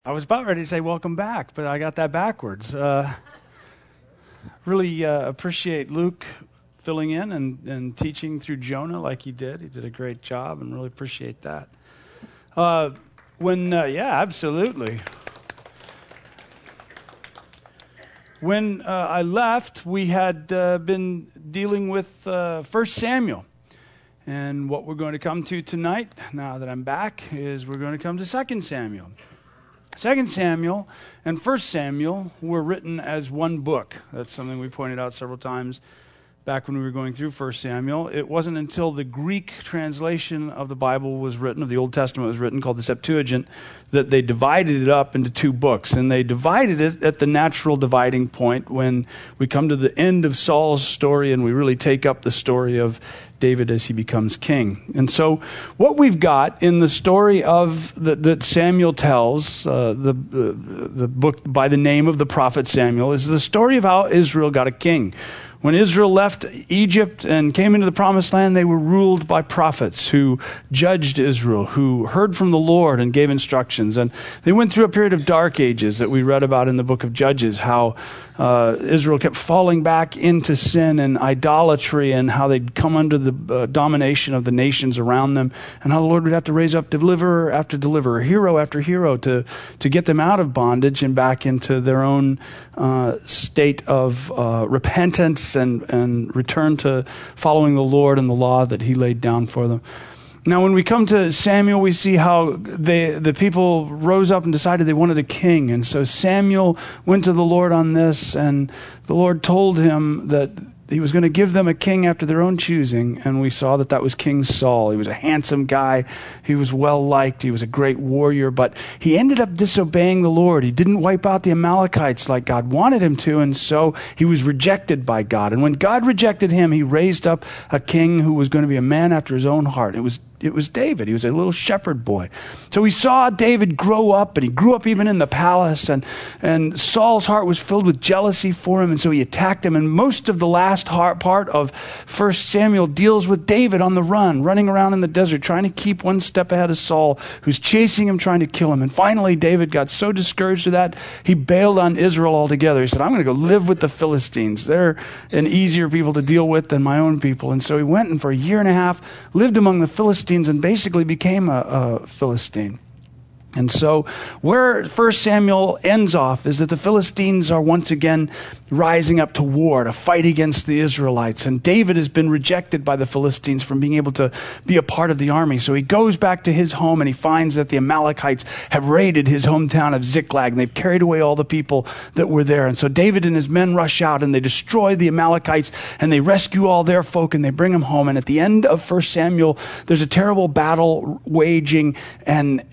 I was about ready to say welcome back, but I got that backwards. Really appreciate Luke filling in and teaching through Jonah like he did. He did a great job and really appreciate that. Absolutely. When I left, we had been dealing with 1 Samuel. And what we're going to come to tonight, now that I'm back, is we're going to come to 2 Samuel. 2 Samuel and 1 Samuel were written as one book. That's something we pointed out several times back when we were going through 1 Samuel. It wasn't until the Greek translation of the Bible was written, of the Old Testament was written, called the Septuagint, that they divided it up into two books. And they divided it at the natural dividing point when we come to the end of Saul's story and we really take up the story of David as he becomes king. And so what we've got in the story of that Samuel tells, the book by the name of the prophet Samuel, is the story of how Israel got a king. When Israel left Egypt and came into the promised land, they were ruled by prophets who judged Israel, who heard from the Lord and gave instructions. And they went through a period of dark ages that we read about in the book of Judges, how Israel kept falling back into sin and idolatry, and how they'd come under the domination of the nations around them, and how the Lord would have to raise up deliverer after deliverer, hero after hero to get them out of bondage and back into their own state of repentance and return to following the Lord and the law that he laid down for them. Now, when we come to Samuel, we see how the people rose up and decided they wanted a king. And so Samuel went to the Lord on this, and the Lord told him that he was going to give them a king after their own choosing. And we saw that was King Saul. He was a handsome guy. He was well-liked. He was a great warrior. But he ended up disobeying the Lord. He didn't wipe out the Amalekites like God wanted him to, and so he was rejected by God. And when God rejected him, he raised up a king who was going to be a man after his own heart. It was David. He was a little shepherd boy. So we saw David grow up, and he grew up even in the palace, and Saul's heart was filled with jealousy for him, and so he attacked him. And most of the last part of 1 Samuel deals with David on the run, running around in the desert, trying to keep one step ahead of Saul, who's chasing him, trying to kill him. And finally, David got so discouraged with that, he bailed on Israel altogether. He said, I'm going to go live with the Philistines. They're an easier people to deal with than my own people. And so he went and for a year and a half lived among the Philistines and basically became a Philistine. And so where 1 Samuel ends off is that the Philistines are once again rising up to war, to fight against the Israelites. And David has been rejected by the Philistines from being able to be a part of the army. So he goes back to his home and he finds that the Amalekites have raided his hometown of Ziklag, and they've carried away all the people that were there. And so David and his men rush out and they destroy the Amalekites and they rescue all their folk and they bring them home. And at the end of 1 Samuel, there's a terrible battle waging and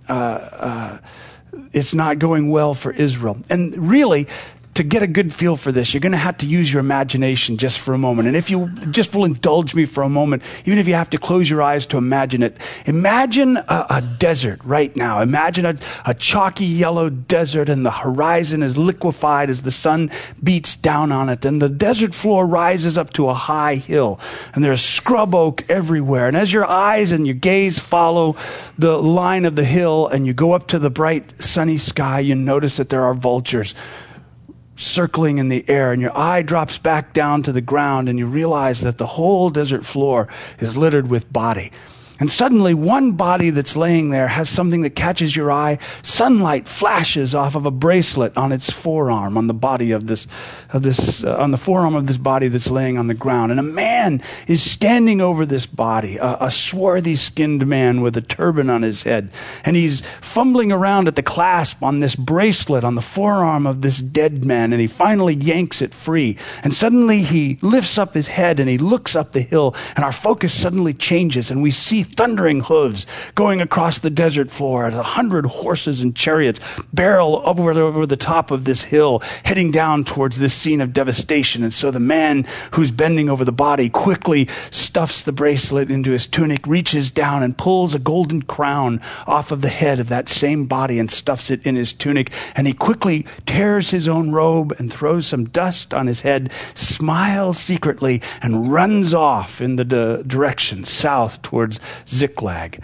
it's not going well for Israel. And really, to get a good feel for this, you're going to have to use your imagination just for a moment. And if you just will indulge me for a moment, even if you have to close your eyes to imagine it, imagine a desert right now. Imagine a chalky yellow desert, and the horizon is liquefied as the sun beats down on it. And the desert floor rises up to a high hill, and there's scrub oak everywhere. And as your eyes and your gaze follow the line of the hill and you go up to the bright sunny sky, you notice that there are vultures circling in the air, and your eye drops back down to the ground and you realize that the whole desert floor is littered with body. And suddenly one body that's laying there has something that catches your eye. Sunlight flashes off of a bracelet on its forearm, on the body of this, on the forearm of this body that's laying on the ground. And a man is standing over this body, a swarthy skinned man with a turban on his head. And he's fumbling around at the clasp on this bracelet on the forearm of this dead man. And he finally yanks it free. And suddenly he lifts up his head and he looks up the hill, and our focus suddenly changes, and we see thundering hooves going across the desert floor as 100 horses and chariots barrel over the top of this hill, heading down towards this scene of devastation. And so the man who's bending over the body quickly stuffs the bracelet into his tunic, reaches down and pulls a golden crown off of the head of that same body and stuffs it in his tunic. And he quickly tears his own robe and throws some dust on his head, smiles secretly, and runs off in the direction south towards Ziklag.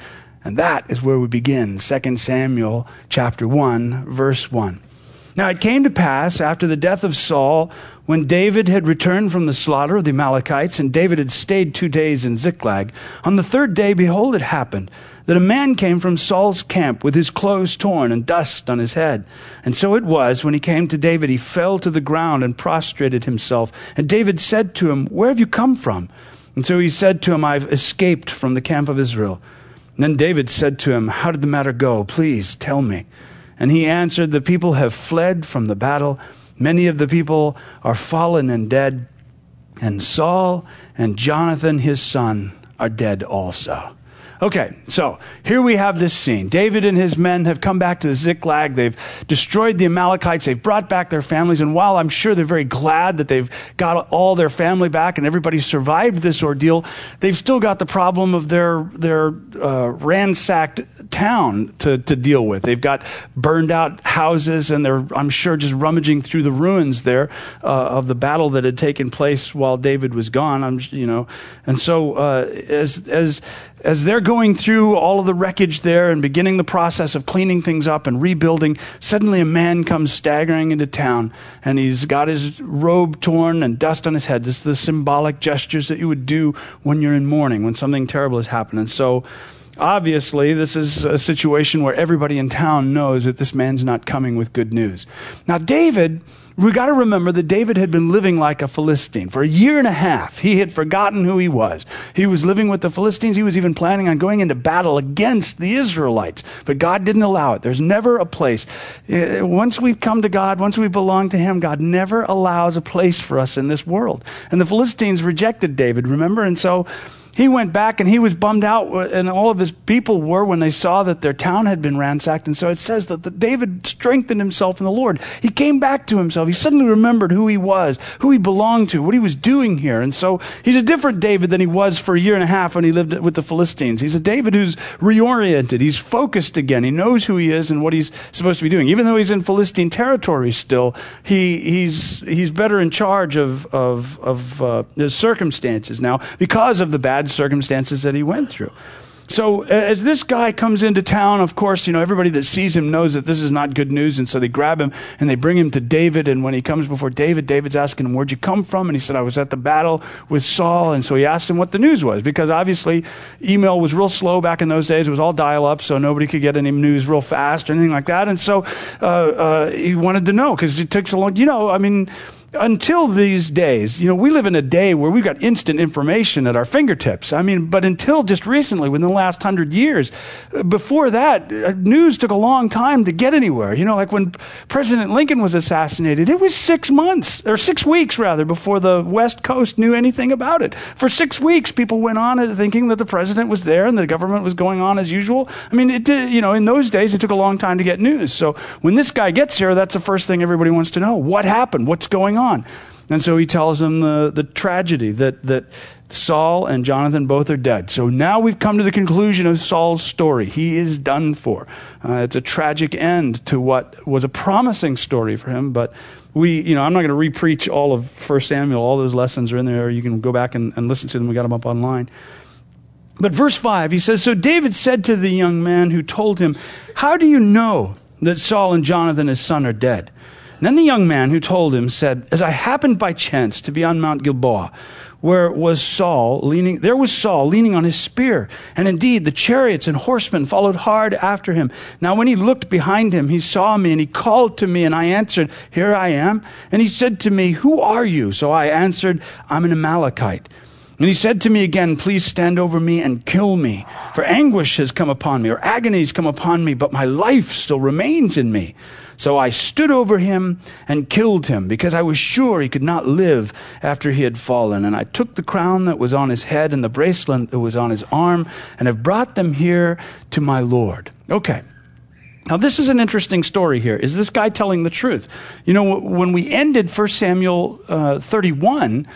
And that is where we begin, 2 Samuel chapter 1, verse 1. Now it came to pass after the death of Saul, when David had returned from the slaughter of the Amalekites, and David had stayed 2 days in Ziklag, on the third day, behold, it happened that a man came from Saul's camp with his clothes torn and dust on his head. And so it was, when he came to David, he fell to the ground and prostrated himself. And David said to him, "Where have you come from?" And so he said to him, "I've escaped from the camp of Israel." And then David said to him, "How did the matter go? Please tell me." And he answered, "The people have fled from the battle. Many of the people are fallen and dead. And Saul and Jonathan, his son, are dead also." Okay, so here we have this scene. David and his men have come back to Ziklag. They've destroyed the Amalekites. They've brought back their families. And while I'm sure they're very glad that they've got all their family back and everybody survived this ordeal, they've still got the problem of their ransacked town to deal with. They've got burned out houses, and they're, I'm sure, just rummaging through the ruins there of the battle that had taken place while David was gone. And so as they're going through all of the wreckage there and beginning the process of cleaning things up and rebuilding, suddenly a man comes staggering into town, and he's got his robe torn and dust on his head. This is the symbolic gestures that you would do when you're in mourning, when something terrible has happened. And so obviously, this is a situation where everybody in town knows that this man's not coming with good news. Now, David, we got to remember that David had been living like a Philistine for 1.5 years. He had forgotten who he was. He was living with the Philistines. He was even planning on going into battle against the Israelites. But God didn't allow it. There's never a place. Once we come to God, once we belong to Him, God never allows a place for us in this world. And the Philistines rejected David, remember? And so he went back, and he was bummed out, and all of his people were, when they saw that their town had been ransacked. And so it says that David strengthened himself in the Lord. He came back to himself. He suddenly remembered who he was, who he belonged to, what he was doing here. And so he's a different David than he was for 1.5 years when he lived with the Philistines. He's a David who's reoriented. He's focused again. He knows who he is and what he's supposed to be doing. Even though he's in Philistine territory still, he's better in charge of his circumstances now because of the bad circumstances that he went through. So as this guy comes into town, of course, everybody that sees him knows that this is not good news. And so they grab him and they bring him to David. And when he comes before David, David's asking him, "Where'd you come from?" And he said, "I was at the battle with Saul." And so he asked him what the news was, because obviously email was real slow back in those days. It was all dial up, so nobody could get any news real fast or anything like that. And so he wanted to know, because it took so long, until these days, we live in a day where we've got instant information at our fingertips. But until just recently, within the last 100 years, before that, news took a long time to get anywhere. Like when President Lincoln was assassinated, it was 6 months, or 6 weeks rather, before the West Coast knew anything about it. For 6 weeks, people went on thinking that the president was there and the government was going on as usual. In those days, it took a long time to get news. So when this guy gets here, that's the first thing everybody wants to know. What happened? What's going on? And so he tells them the tragedy that Saul and Jonathan both are dead. So now we've come to the conclusion of Saul's story. He is done for. It's a tragic end to what was a promising story for him. But I'm not going to re-preach all of 1 Samuel. All those lessons are in there. You can go back and listen to them. We got them up online. But verse 5, he says, "So David said to the young man who told him, 'How do you know that Saul and Jonathan his son are dead?' And then the young man who told him said, 'As I happened by chance to be on Mount Gilboa, there was Saul leaning on his spear. And indeed, the chariots and horsemen followed hard after him. Now when he looked behind him, he saw me, and he called to me, and I answered, Here I am. And he said to me, Who are you? So I answered, I'm an Amalekite. And he said to me again, Please stand over me and kill me. For anguish has come upon me, or agony has come upon me, but my life still remains in me. So I stood over him and killed him, because I was sure he could not live after he had fallen. And I took the crown that was on his head and the bracelet that was on his arm, and have brought them here to my Lord." Okay. Now, this is an interesting story here. Is this guy telling the truth? When we ended 1 Samuel 31,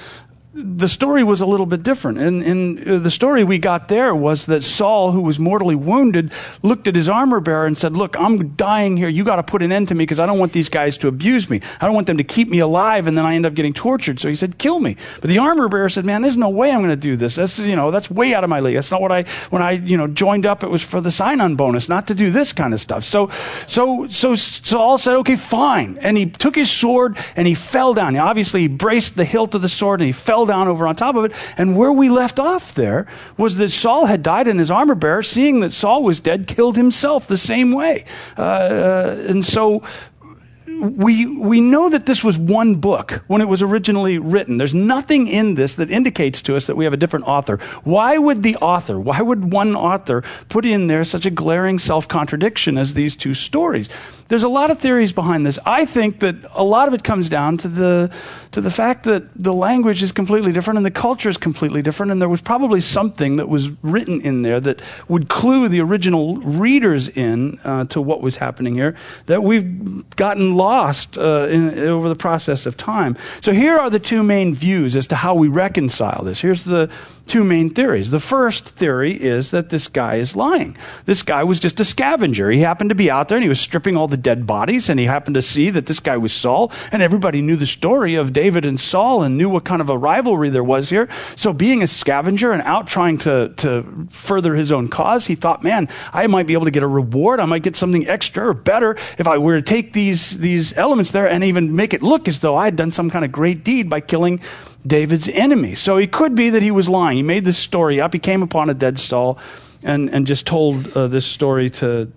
the story was a little bit different. And the story we got there was that Saul, who was mortally wounded, looked at his armor bearer and said, look, I'm dying here. You got to put an end to me because I don't want these guys to abuse me. I don't want them to keep me alive and then I end up getting tortured. So he said, kill me. But the armor bearer said, man, there's no way I'm going to do this. That's way out of my league. That's not what when I joined up, it was for the sign-on bonus, not to do this kind of stuff. So Saul said, okay, fine. And he took his sword and he fell down. Obviously, he braced the hilt of the sword and he fell down over on top of it. And where we left off there was that Saul had died and his armor bearer, seeing that Saul was dead, killed himself the same way. And so we know that this was one book when it was originally written. There's nothing in this that indicates to us that we have a different author. Why would one author put in there such a glaring self-contradiction as these two stories? There's a lot of theories behind this. I think that a lot of it comes down to the fact that the language is completely different and the culture is completely different, and there was probably something that was written in there that would clue the original readers in to what was happening here that we've gotten lost over the process of time. So here are the two main views as to how we reconcile this. Here's the two main theories. The first theory is that this guy is lying. This guy was just a scavenger. He happened to be out there and he was stripping all the dead bodies, and he happened to see that this guy was Saul, and everybody knew the story of David and Saul and knew what kind of a rivalry there was here. So being a scavenger and out trying to further his own cause, he thought, man, I might be able to get a reward. I might get something extra or better if I were to take these elements there and even make it look as though I had done some kind of great deed by killing David's enemy. So it could be that he was lying. He made this story up. He came upon a dead Saul and just told this story to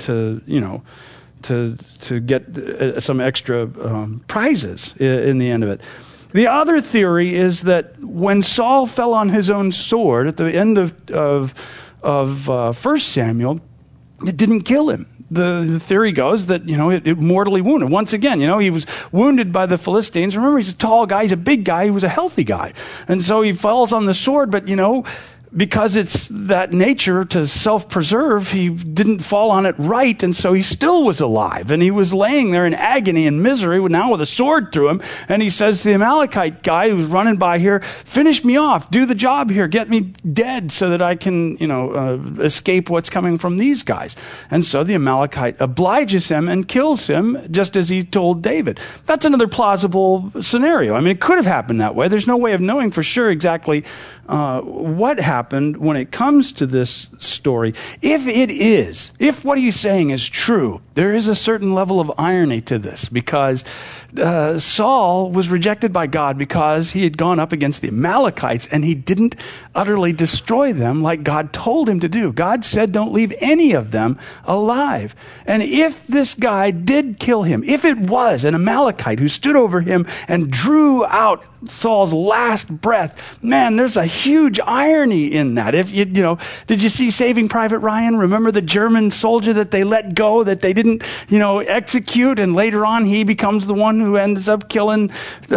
get some extra prizes in the end of it. The other theory is that when Saul fell on his own sword at the end of 1 Samuel, it didn't kill him. The theory goes that, it mortally wounded. Once again, he was wounded by the Philistines. Remember, he's a tall guy. He's a big guy. He was a healthy guy. And so he falls on the sword, but, because it's that nature to self-preserve, he didn't fall on it right, and so he still was alive. And he was laying there in agony and misery, now with a sword through him, and he says to the Amalekite guy who's running by here, finish me off, do the job here, get me dead so that I can, escape what's coming from these guys. And so the Amalekite obliges him and kills him, just as he told David. That's another plausible scenario. I mean, it could have happened that way. There's no way of knowing for sure exactly what happened when it comes to this story. If what he's saying is true, there is a certain level of irony to this, because Saul was rejected by God because he had gone up against the Amalekites and he didn't utterly destroy them like God told him to do. God said, don't leave any of them alive. And if this guy did kill him, if it was an Amalekite who stood over him and drew out Saul's last breath, man, there's a huge irony in that. If did you see Saving Private Ryan? Remember the German soldier that they let go, that they didn't, execute, and later on he becomes the one who ends up killing,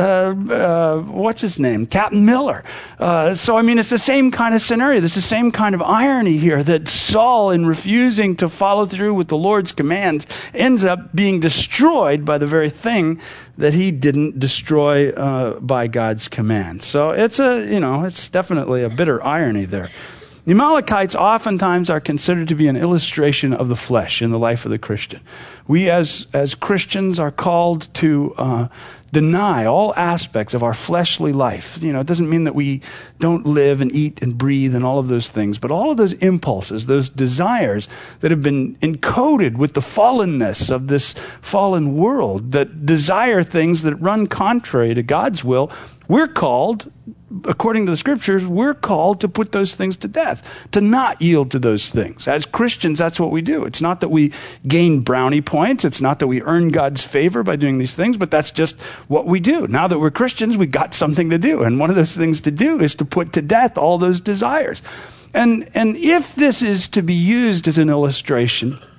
what's his name? Captain Miller. So, it's the same kind of scenario. This is the same kind of irony here, that Saul, in refusing to follow through with the Lord's commands, ends up being destroyed by the very thing that he didn't destroy by God's command. So it's definitely a bitter irony there. The Amalekites oftentimes are considered to be an illustration of the flesh in the life of the Christian. We as Christians are called to deny all aspects of our fleshly life. It doesn't mean that we don't live and eat and breathe and all of those things, but all of those impulses, those desires that have been encoded with the fallenness of this fallen world, that desire things that run contrary to God's will, we're called, according to the scriptures, we're called to put those things to death, to not yield to those things. As Christians, that's what we do. It's not that we gain brownie points. It's not that we earn God's favor by doing these things, but that's just what we do. Now that we're Christians, we got something to do. And one of those things to do is to put to death all those desires. And if this is to be used as an illustration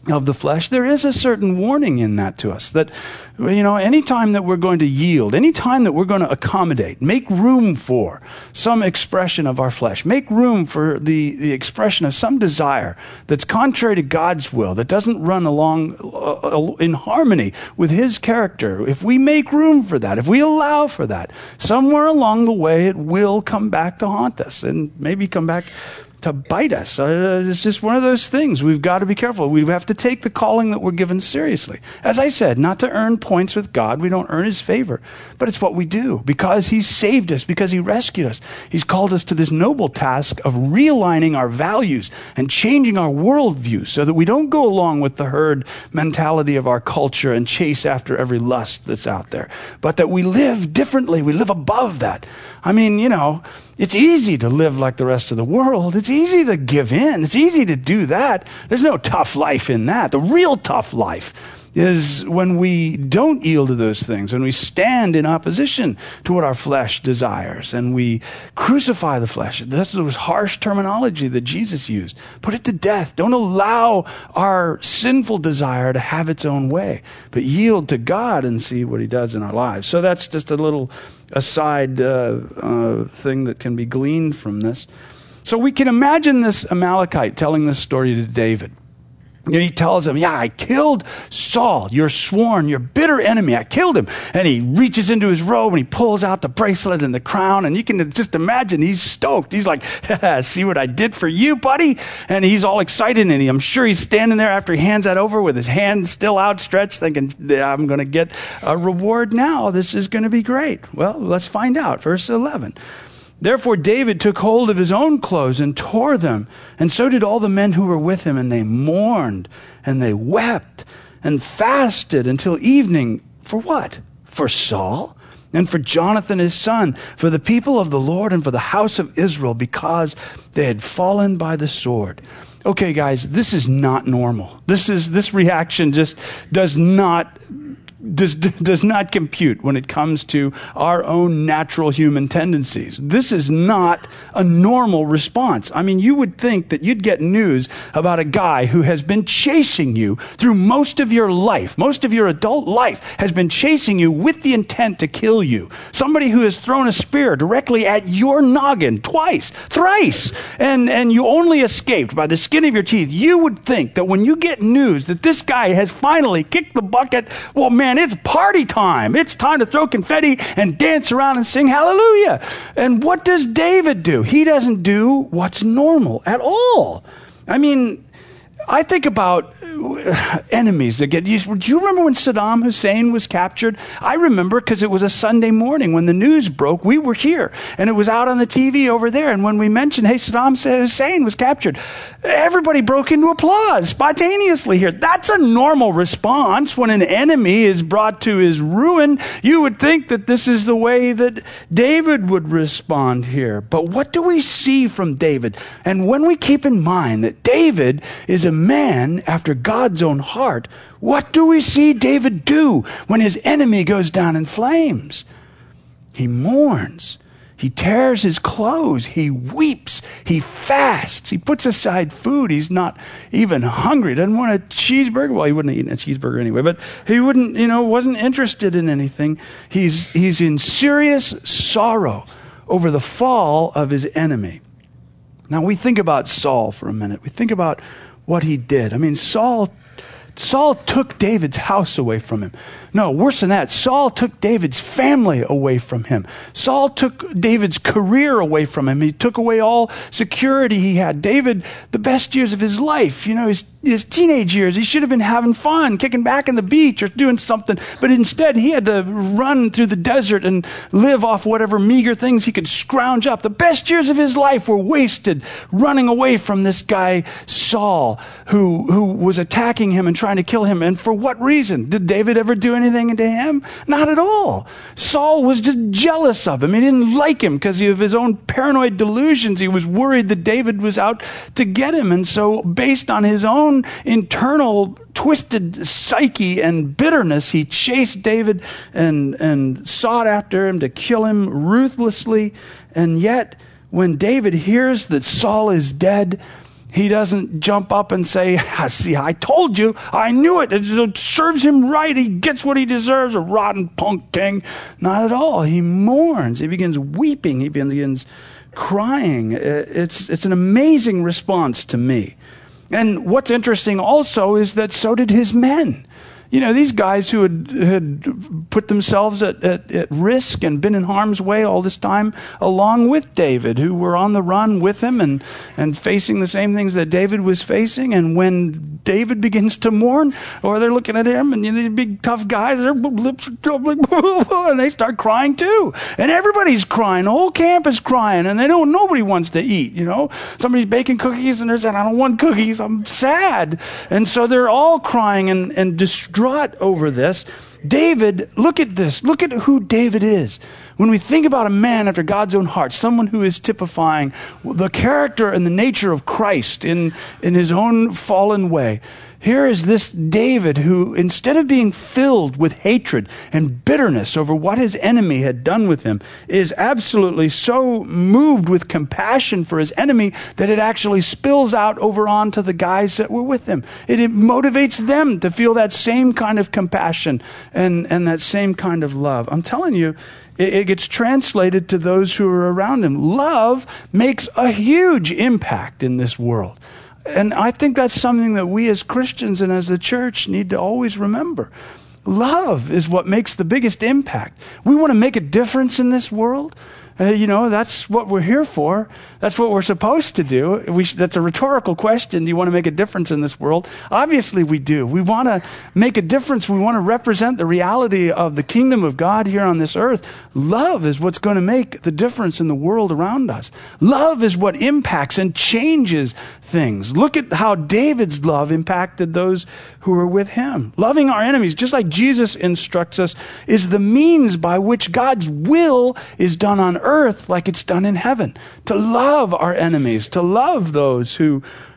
of the flesh, there is a certain warning in that to us that, anytime that we're going to yield, anytime that we're going to accommodate, make room for some expression of our flesh, make room for the expression of some desire that's contrary to God's will, that doesn't run along in harmony with His character. If we make room for that, if we allow for that, somewhere along the way it will come back to haunt us and maybe come back to bite us. It's just one of those things. We've got to be careful. We have to take the calling that we're given seriously. As I said, not to earn points with God. We don't earn His favor. But it's what we do because He saved us, because He rescued us. He's called us to this noble task of realigning our values and changing our worldview so that we don't go along with the herd mentality of our culture and chase after every lust that's out there, but that we live differently. We live above that. I mean, it's easy to live like the rest of the world. It's easy to give in. It's easy to do that. There's no tough life in that. The real tough life is when we don't yield to those things, when we stand in opposition to what our flesh desires, and we crucify the flesh. This was harsh terminology that Jesus used. Put it to death. Don't allow our sinful desire to have its own way, but yield to God and see what He does in our lives. So that's just a little aside thing that can be gleaned from this. So we can imagine this Amalekite telling this story to David. He tells him, I killed Saul, your bitter enemy. I killed him. And he reaches into his robe and he pulls out the bracelet and the crown. And you can just imagine he's stoked. He's like, see what I did for you, buddy? And he's all excited. And I'm sure he's standing there after he hands that over with his hand still outstretched, thinking, I'm going to get a reward now. This is going to be great. Well, let's find out. Verse 11. Therefore David took hold of his own clothes and tore them, and so did all the men who were with him, and they mourned, and they wept, and fasted until evening. For what? For Saul, and for Jonathan his son, for the people of the Lord, and for the house of Israel, because they had fallen by the sword. Okay, guys, this is not normal. This reaction just does not compute when it comes to our own natural human tendencies. This is not a normal response. I mean, you would think that you'd get news about a guy who has been chasing you through most of your life. Most of your adult life has been chasing you with the intent to kill you. Somebody who has thrown a spear directly at your noggin twice, thrice, and you only escaped by the skin of your teeth. You would think that when you get news that this guy has finally kicked the bucket, well, man, it's party time. It's time to throw confetti and dance around and sing hallelujah. And what does David do? He doesn't do what's normal at all. I mean, I think about enemies that get used. Do you remember when Saddam Hussein was captured? I remember because it was a Sunday morning when the news broke. We were here, and it was out on the TV over there. And when we mentioned, hey, Saddam Hussein was captured, everybody broke into applause spontaneously here. That's a normal response when an enemy is brought to his ruin. You would think that this is the way that David would respond here. But what do we see from David? And when we keep in mind that David is a man after God's own heart, what do we see David do when his enemy goes down in flames? He mourns. He tears his clothes. He weeps. He fasts. He puts aside food. He's not even hungry. He doesn't want a cheeseburger. Well, he wouldn't have eaten a cheeseburger anyway, but he wasn't interested in anything. He's in serious sorrow over the fall of his enemy. Now, we think about Saul for a minute. We think about what he did. I mean, Saul took David's house away from him. No, worse than that, Saul took David's family away from him. Saul took David's career away from him. He took away all security he had. David, the best years of his life, his teenage years, he should have been having fun, kicking back on the beach or doing something. But instead, he had to run through the desert and live off whatever meager things he could scrounge up. The best years of his life were wasted running away from this guy, Saul, who was attacking him and trying to kill him. And for what reason? Did David ever do anything to him? Not at all. Saul was just jealous of him. He didn't like him because of his own paranoid delusions. He was worried that David was out to get him. And so based on his own internal twisted psyche and bitterness, he chased David and sought after him to kill him ruthlessly. And yet, when David hears that Saul is dead, He doesn't jump up and say, see, I told you, I knew it. It serves him right. He gets what he deserves, a rotten punk king. Not at all. He mourns. He begins weeping. He begins crying. It's an amazing response to me. And what's interesting also is that so did his men. You know, these guys who had put themselves at risk and been in harm's way all this time, along with David, who were on the run with him and facing the same things that David was facing. And when David begins to mourn, or they're looking at him, and these big tough guys, their lips are trembling, and they start crying too. And everybody's crying. The whole camp is crying, and nobody wants to eat, you know. Somebody's baking cookies, and they're saying, I don't want cookies, I'm sad. And so they're all crying and distraught over this. David, look at this. Look at who David is. When we think about a man after God's own heart, someone who is typifying the character and the nature of Christ in his own fallen way, here is this David who, instead of being filled with hatred and bitterness over what his enemy had done with him, is absolutely so moved with compassion for his enemy that it actually spills out over onto the guys that were with him. It motivates them to feel that same kind of compassion and that same kind of love. I'm telling you, it gets translated to those who are around him. Love makes a huge impact in this world. And I think that's something that we as Christians and as the church need to always remember. Love is what makes the biggest impact. We want to make a difference in this world. That's what we're here for. That's what we're supposed to do. That's a rhetorical question. Do you want to make a difference in this world? Obviously we do. We want to make a difference. We want to represent the reality of the kingdom of God here on this earth. Love is what's going to make the difference in the world around us. Love is what impacts and changes things. Look at how David's love impacted those who were with him. Loving our enemies, just like Jesus instructs us, is the means by which God's will is done on earth like it's done in heaven. To love our enemies, to love those who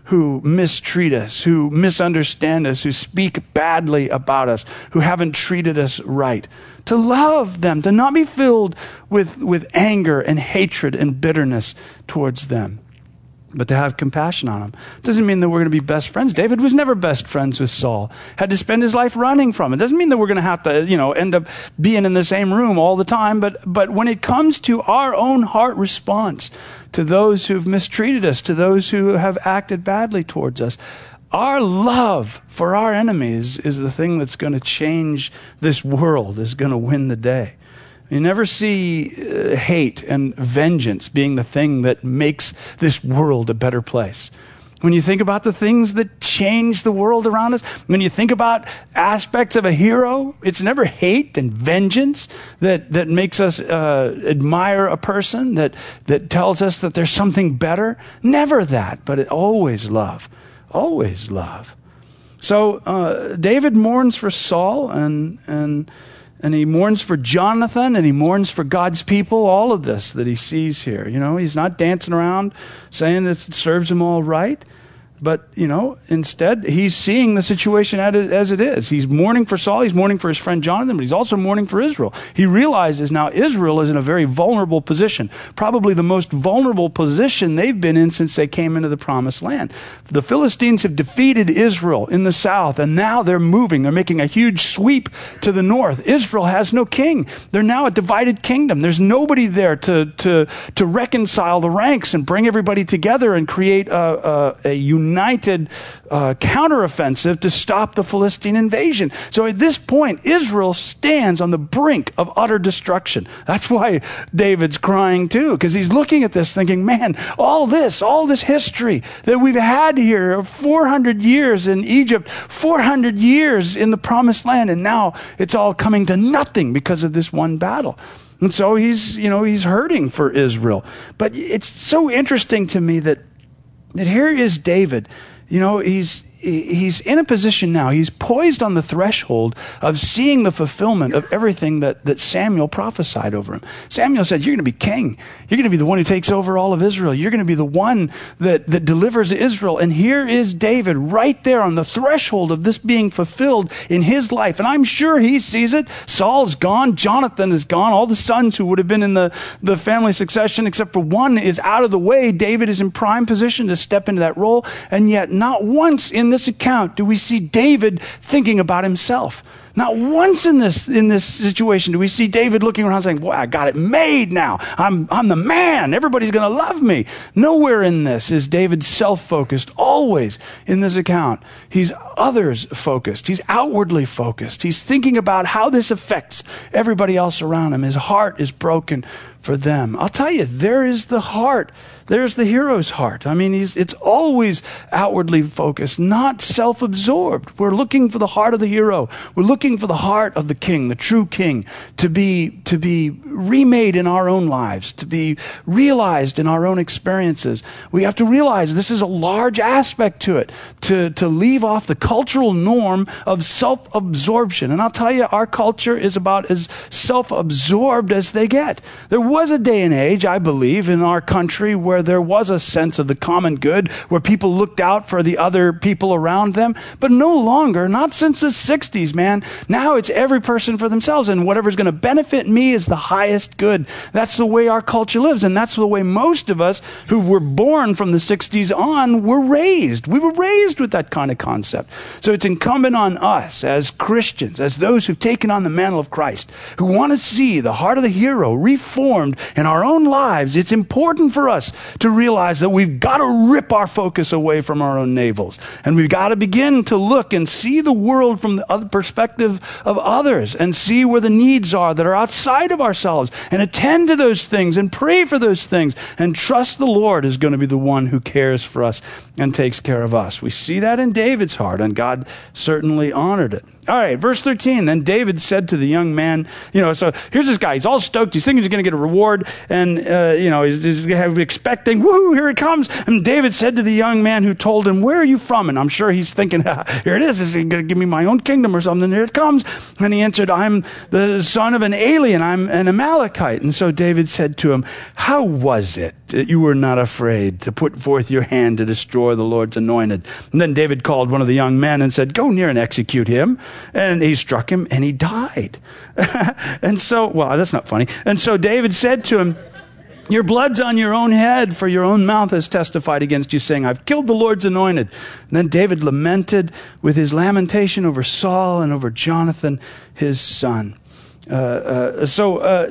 mistreat us, who misunderstand us, who speak badly about us, who haven't treated us right. To love them, to not be filled with anger and hatred and bitterness towards them, but to have compassion on them. Doesn't mean that we're going to be best friends. David was never best friends with Saul. Had to spend his life running from it. Doesn't mean that we're going to have to, end up being in the same room all the time. But when it comes to our own heart response to those who've mistreated us, to those who have acted badly towards us, our love for our enemies is the thing that's going to change this world, is going to win the day. You never see hate and vengeance being the thing that makes this world a better place. When you think about the things that change the world around us, when you think about aspects of a hero, it's never hate and vengeance that makes us admire a person, that tells us that there's something better. Never that, but always love. Always love. So David mourns for Saul and he mourns for Jonathan, and he mourns for God's people, all of this that he sees here. He's not dancing around saying it serves him all right. But, instead, he's seeing the situation as it is. He's mourning for Saul. He's mourning for his friend Jonathan, but he's also mourning for Israel. He realizes now Israel is in a very vulnerable position, probably the most vulnerable position they've been in since they came into the promised land. The Philistines have defeated Israel in the south, and now they're moving. They're making a huge sweep to the north. Israel has no king. They're now a divided kingdom. There's nobody there to reconcile the ranks and bring everybody together and create a united counteroffensive to stop the Philistine invasion. So at this point, Israel stands on the brink of utter destruction. That's why David's crying too, because he's looking at this thinking, man, all this history that we've had here, 400 years in Egypt, 400 years in the promised land, and now it's all coming to nothing because of this one battle. And so he's hurting for Israel. But it's so interesting to me that here is David. He's he's in a position now. He's poised on the threshold of seeing the fulfillment of everything that Samuel prophesied over him. Samuel said, you're going to be king. You're going to be the one who takes over all of Israel. You're going to be the one that delivers Israel. And here is David right there on the threshold of this being fulfilled in his life. And I'm sure he sees it. Saul's gone. Jonathan is gone. All the sons who would have been in the family succession, except for one, is out of the way. David is in prime position to step into that role. And yet not once in this account do we see David thinking about himself. Not once in this situation do we see David looking around saying, boy, I got it made now. I'm the man. Everybody's going to love me. Nowhere in this is David self-focused. Always in this account, he's others-focused. He's outwardly focused. He's thinking about how this affects everybody else around him. His heart is broken for them. I'll tell you, there is the heart. There's the hero's heart. I mean, it's always outwardly focused, not self-absorbed. We're looking for the heart of the hero. We're looking for the heart of the king, the true king, to be remade in our own lives, to be realized in our own experiences. We have to realize this is a large aspect to it, to leave off the cultural norm of self-absorption. And I'll tell you, our culture is about as self-absorbed as they get. There was a day and age, I believe, in our country where there was a sense of the common good, where people looked out for the other people around them, but no longer, not since the 60s, man. Now it's every person for themselves, and whatever's going to benefit me is the highest good. That's the way our culture lives, and that's the way most of us who were born from the 60s on were raised. We were raised with that kind of concept. So it's incumbent on us as Christians, as those who've taken on the mantle of Christ, who want to see the heart of the hero reformed in our own lives. It's important for us to realize that we've got to rip our focus away from our own navels. And we've got to begin to look and see the world from the other perspective of others, and see where the needs are that are outside of ourselves, and attend to those things and pray for those things, and trust the Lord is going to be the one who cares for us and takes care of us. We see that in David's heart, and God certainly honored it. All right, verse 13. Then David said to the young man, so here's this guy. He's all stoked. He's thinking he's going to get a reward. And, he's expecting, woohoo, here it comes. And David said to the young man who told him, where are you from? And I'm sure he's thinking, here it is. Is he going to give me my own kingdom or something? Here it comes. And he answered, I'm the son of an alien. I'm an Amalekite. And so David said to him, how was it that you were not afraid to put forth your hand to destroy the Lord's anointed? And then David called one of the young men and said, go near and execute him. And he struck him and he died. And so, well, that's not funny. And so David said to him, your blood's on your own head, for your own mouth has testified against you, saying, I've killed the Lord's anointed. And then David lamented with his lamentation over Saul and over Jonathan, his son. So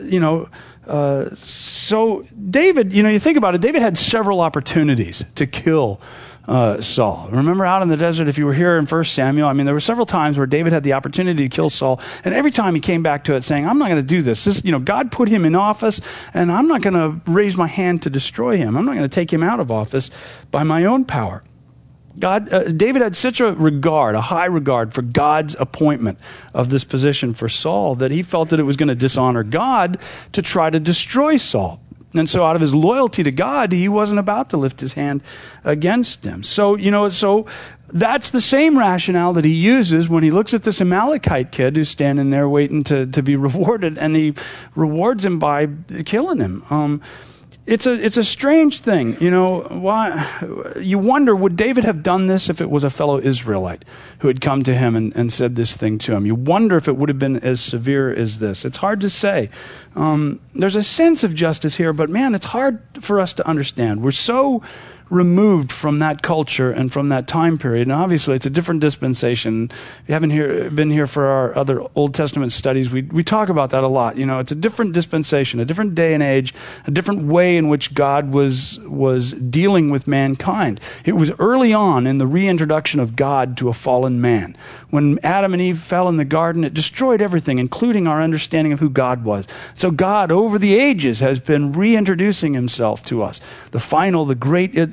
David, you think about it, David had several opportunities to kill Saul. Remember out in the desert, if you were here in 1 Samuel, there were several times where David had the opportunity to kill Saul, and every time he came back to it saying, I'm not going to do this. God put him in office, and I'm not going to raise my hand to destroy him. I'm not going to take him out of office by my own power. David had such a high regard for God's appointment of this position for Saul, that he felt that it was going to dishonor God to try to destroy Saul. And so out of his loyalty to God, he wasn't about to lift his hand against him. So that's the same rationale that he uses when he looks at this Amalekite kid who's standing there waiting to be rewarded, and he rewards him by killing him. It's a strange thing, why you wonder, would David have done this if it was a fellow Israelite who had come to him and said this thing to him? You wonder if it would have been as severe as this. It's hard to say. There's a sense of justice here, but man, it's hard for us to understand. We're so removed from that culture and from that time period. And obviously, it's a different dispensation. If you haven't been here for our other Old Testament studies, we talk about that a lot. It's a different dispensation, a different day and age, a different way in which God was dealing with mankind. It was early on in the reintroduction of God to a fallen man. When Adam and Eve fell in the garden, it destroyed everything, including our understanding of who God was. So God, over the ages, has been reintroducing himself to us. The final, the great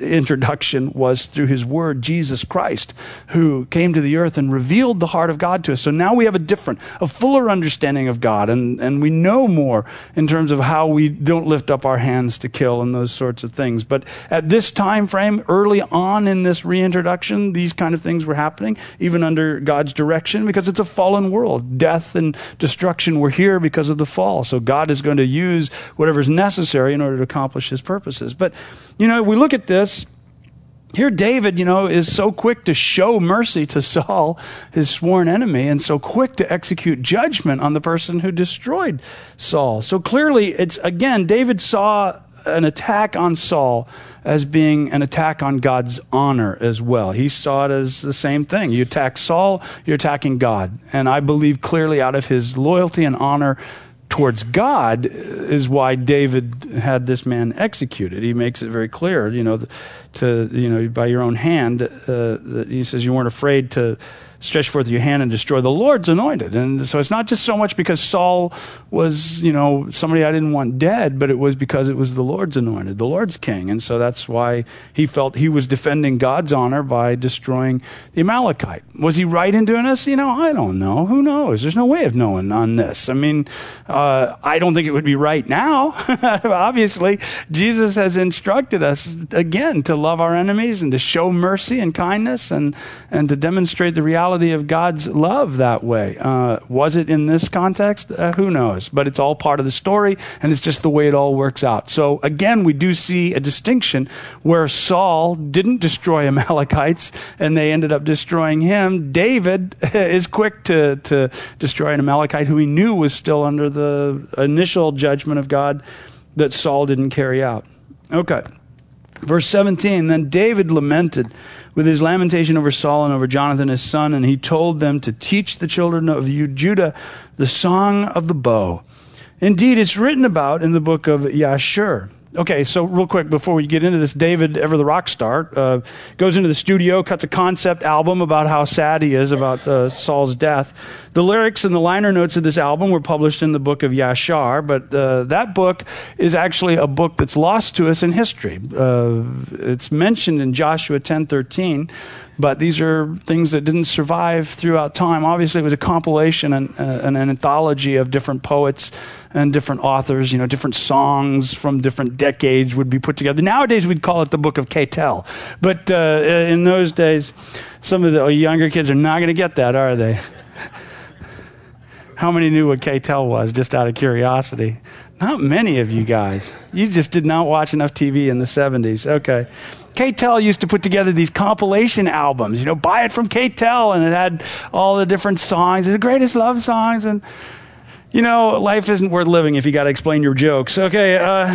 reintroduction was through his word, Jesus Christ, who came to the earth and revealed the heart of God to us. So now we have a fuller understanding of God, and we know more in terms of how we don't lift up our hands to kill and those sorts of things. But at this time frame, early on in this reintroduction, these kind of things were happening, even under God's direction, because it's a fallen world. Death and destruction were here because of the fall. So God is going to use whatever's necessary in order to accomplish his purposes. But, we look at this. Here David, is so quick to show mercy to Saul, his sworn enemy, and so quick to execute judgment on the person who destroyed Saul. So clearly, David saw an attack on Saul as being an attack on God's honor as well. He saw it as the same thing. You attack Saul, you're attacking God. And I believe clearly out of his loyalty and honor towards God is why David had this man executed. He makes it very clear, by your own hand, that he says you weren't afraid to stretch forth your hand and destroy the Lord's anointed. And so it's not just so much because Saul was, somebody I didn't want dead, but it was because it was the Lord's anointed, the Lord's king. And so that's why he felt he was defending God's honor by destroying the Amalekite. Was he right in doing this? I don't know. Who knows? There's no way of knowing on this. I don't think it would be right now. Obviously, Jesus has instructed us, again, to love our enemies and to show mercy and kindness and to demonstrate the reality of God's love that way. Was it in this context? Who knows? But it's all part of the story, and it's just the way it all works out. So again, we do see a distinction where Saul didn't destroy Amalekites, and they ended up destroying him. David is quick to destroy an Amalekite who he knew was still under the initial judgment of God that Saul didn't carry out. Okay. Verse 17, then David lamented with his lamentation over Saul and over Jonathan his son, and he told them to teach the children of Judah the song of the bow. Indeed, it's written about in the book of Yashur. Okay, so real quick before we get into this, David, ever the rock star, goes into the studio, cuts a concept album about how sad he is about Saul's death. The lyrics and the liner notes of this album were published in the book of Yashar, but that book is actually a book that's lost to us in history. It's mentioned in Joshua 10:13, but these are things that didn't survive throughout time. Obviously, it was a compilation and an anthology of different poets and different authors, different songs from different decades would be put together. Nowadays, we'd call it the Book of Ketel. But in those days, some of the younger kids are not going to get that, are they? How many knew what Ketel was, just out of curiosity? Not many of you guys. You just did not watch enough TV in the 70s. Okay. Ketel used to put together these compilation albums, buy it from Ketel, and it had all the different songs, the greatest love songs, and life isn't worth living if you got to explain your jokes. Okay.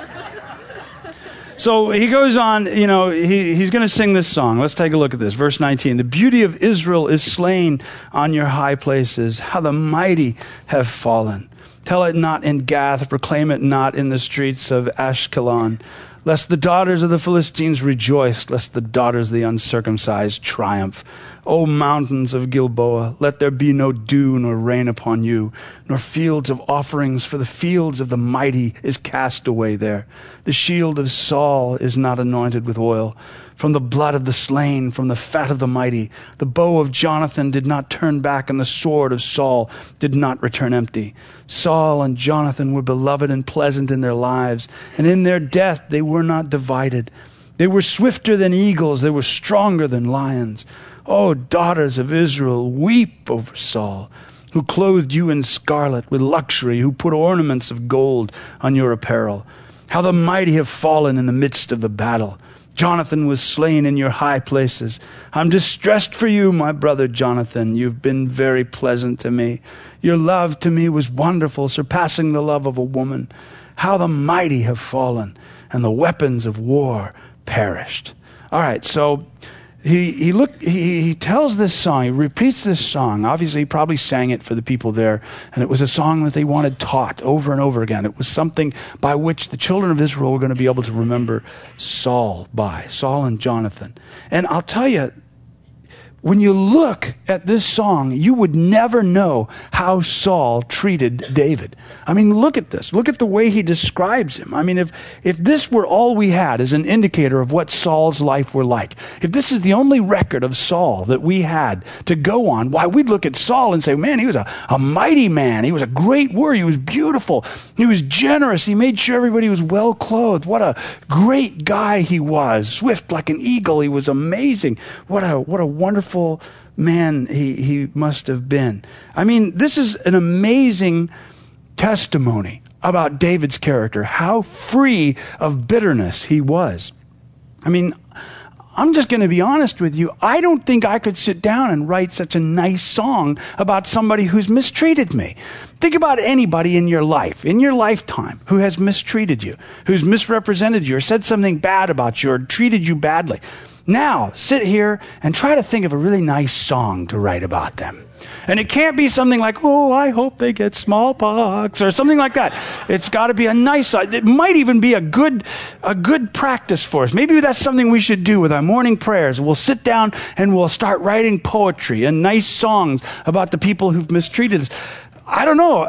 So he goes on, he's going to sing this song. Let's take a look at this. Verse 19. The beauty of Israel is slain on your high places. How the mighty have fallen. Tell it not in Gath. Proclaim it not in the streets of Ashkelon. Lest the daughters of the Philistines rejoice, lest the daughters of the uncircumcised triumph. O mountains of Gilboa, let there be no dew nor rain upon you, nor fields of offerings, for the fields of the mighty is cast away there. The shield of Saul is not anointed with oil. From the blood of the slain, from the fat of the mighty, the bow of Jonathan did not turn back, and the sword of Saul did not return empty. Saul and Jonathan were beloved and pleasant in their lives, and in their death they were not divided. They were swifter than eagles, they were stronger than lions. O daughters of Israel, weep over Saul, who clothed you in scarlet with luxury, who put ornaments of gold on your apparel. How the mighty have fallen in the midst of the battle. Jonathan was slain in your high places. I'm distressed for you, my brother Jonathan. You've been very pleasant to me. Your love to me was wonderful, surpassing the love of a woman. How the mighty have fallen, and the weapons of war perished. All right, so he tells this song, he repeats this song. Obviously, he probably sang it for the people there, and it was a song that they wanted taught over and over again. It was something by which the children of Israel were going to be able to remember Saul and Jonathan. And I'll tell you, when you look at this song, you would never know how Saul treated David. I mean, look at this. Look at the way he describes him. I mean, if this were all we had as an indicator of what Saul's life were like, if this is the only record of Saul that we had to go on, why, we'd look at Saul and say, man, he was a mighty man. He was a great warrior. He was beautiful. He was generous. He made sure everybody was well clothed. What a great guy he was. Swift like an eagle. He was amazing. What a wonderful man he must have been. I mean, this is an amazing testimony about David's character, how free of bitterness he was. I mean, I'm just going to be honest with you. I don't think I could sit down and write such a nice song about somebody who's mistreated me. Think about anybody in your life, in your lifetime, who has mistreated you, who's misrepresented you, or said something bad about you, or treated you badly. Now, sit here and try to think of a really nice song to write about them. And it can't be something like, oh, I hope they get smallpox, or something like that. It's got to be a nice song. It might even be a good practice for us. Maybe that's something we should do with our morning prayers. We'll sit down and we'll start writing poetry and nice songs about the people who've mistreated us. I don't know.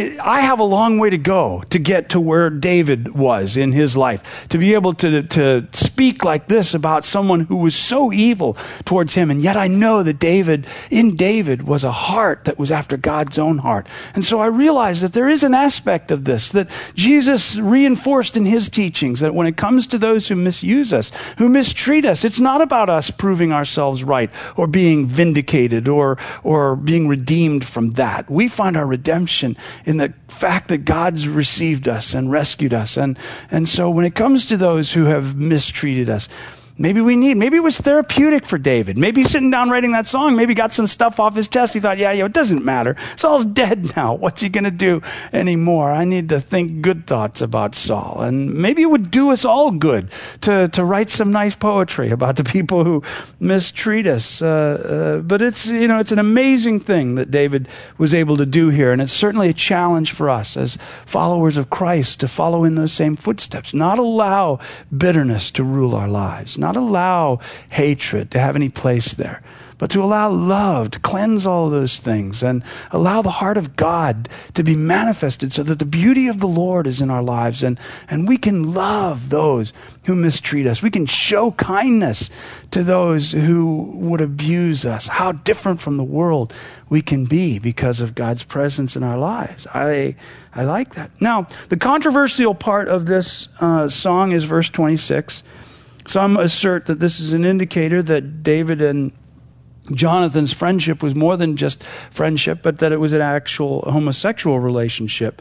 I have a long way to go to get to where David was in his life, to be able to speak like this about someone who was so evil towards him. And yet I know that in David was a heart that was after God's own heart. And so I realize that there is an aspect of this that Jesus reinforced in his teachings, that when it comes to those who misuse us, who mistreat us, it's not about us proving ourselves right or being vindicated or being redeemed from that. We find our redemption in the fact that God's received us and rescued us. And so when it comes to those who have mistreated us, maybe it was therapeutic for David. Maybe sitting down writing that song, maybe got some stuff off his chest. He thought, yeah, it doesn't matter. Saul's dead now. What's he going to do anymore? I need to think good thoughts about Saul. And maybe it would do us all good to write some nice poetry about the people who mistreat us. But it's an amazing thing that David was able to do here. And it's certainly a challenge for us as followers of Christ to follow in those same footsteps. Not allow bitterness to rule our lives. Not allow hatred to have any place there, but to allow love to cleanse all those things and allow the heart of God to be manifested so that the beauty of the Lord is in our lives and we can love those who mistreat us. We can show kindness to those who would abuse us. How different from the world we can be because of God's presence in our lives. I like that. Now, the controversial part of this song is verse 26. Some assert that this is an indicator that David and Jonathan's friendship was more than just friendship, but that it was an actual homosexual relationship.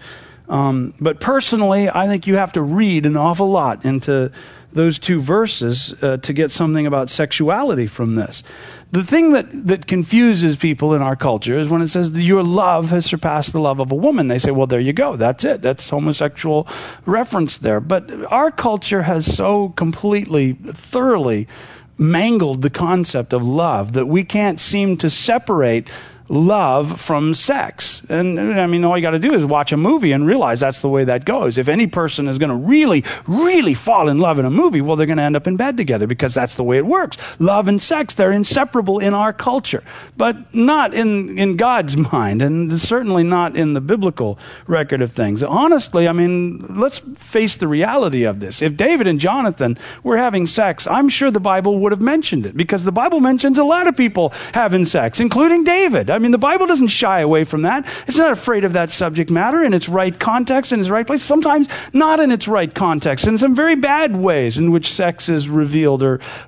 But personally, I think you have to read an awful lot into those two verses to get something about sexuality from this. The thing that confuses people in our culture is when it says that your love has surpassed the love of a woman. They say, well, there you go. That's it. That's homosexual reference there. But our culture has so completely, thoroughly mangled the concept of love that we can't seem to separate love from sex. And I mean, all you got to do is watch a movie and realize that's the way that goes. If any person is going to really, really fall in love in a movie, well, they're going to end up in bed together because that's the way it works. Love and sex, they're inseparable in our culture, but not in God's mind, and certainly not in the biblical record of things. Honestly, I mean, let's face the reality of this. If David and Jonathan were having sex, I'm sure the Bible would have mentioned it, because the Bible mentions a lot of people having sex, including David. I mean, the Bible doesn't shy away from that. It's not afraid of that subject matter in its right context, in its right place, sometimes not in its right context, in some very bad ways in which sex is revealed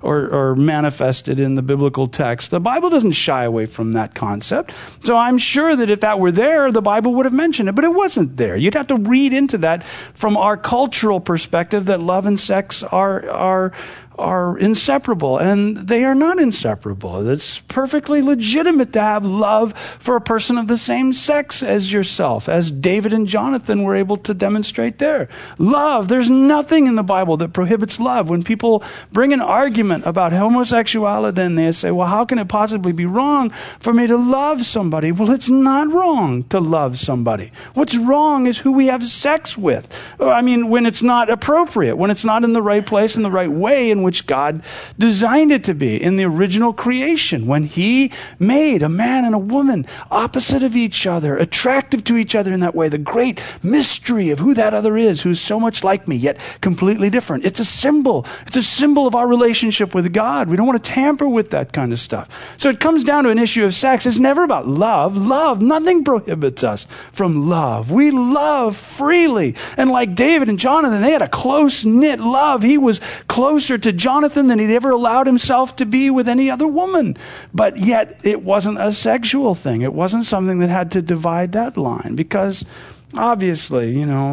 or manifested in the biblical text. The Bible doesn't shy away from that concept. So I'm sure that if that were there, the Bible would have mentioned it, but it wasn't there. You'd have to read into that from our cultural perspective that love and sex are inseparable, and they are not inseparable. It's perfectly legitimate to have love for a person of the same sex as yourself, as David and Jonathan were able to demonstrate there. Love, there's nothing in the Bible that prohibits love. When people bring an argument about homosexuality and they say, well, how can it possibly be wrong for me to love somebody? Well, it's not wrong to love somebody. What's wrong is who we have sex with. I mean, when it's not appropriate, when it's not in the right place, in the right way in which God designed it to be in the original creation, when he made a man and a woman opposite of each other, attractive to each other in that way. The great mystery of who that other is, who's so much like me, yet completely different. It's a symbol. It's a symbol of our relationship with God. We don't want to tamper with that kind of stuff. So it comes down to an issue of sex. It's never about love. Love, nothing prohibits us from love. We love freely. And like David and Jonathan, they had a close-knit love. He was closer to Jonathan than he'd ever allowed himself to be with any other woman. But yet it wasn't a sexual thing. It wasn't something that had to divide that line, because obviously,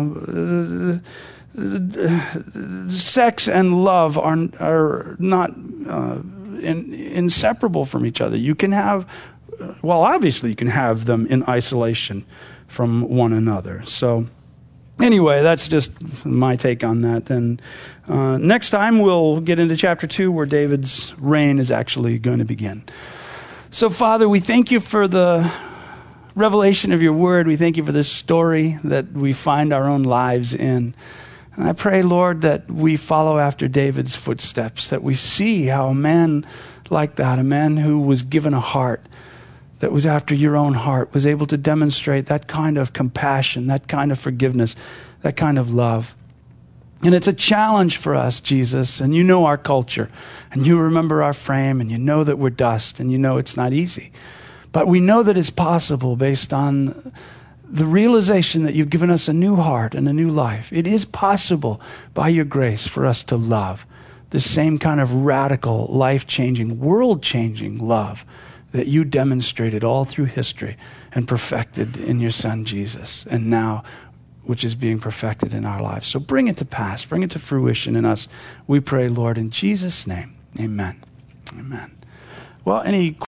sex and love are not inseparable from each other. You can have, obviously you can have them in isolation from one another. So anyway, that's just my take on that. And next time we'll get into chapter 2, where David's reign is actually going to begin. So Father, we thank you for the revelation of your word. We thank you for this story that we find our own lives in. And I pray, Lord, that we follow after David's footsteps, that we see how a man like that, a man who was given a heart that was after your own heart, was able to demonstrate that kind of compassion, that kind of forgiveness, that kind of love. And it's a challenge for us, Jesus, and you know our culture, and you remember our frame, and you know that we're dust, and you know it's not easy. But we know that it's possible based on the realization that you've given us a new heart and a new life. It is possible by your grace for us to love the same kind of radical, life-changing, world-changing love that you demonstrated all through history and perfected in your Son, Jesus, and now which is being perfected in our lives. So bring it to pass, bring it to fruition in us. We pray, Lord, in Jesus' name. Amen. Amen. Well, any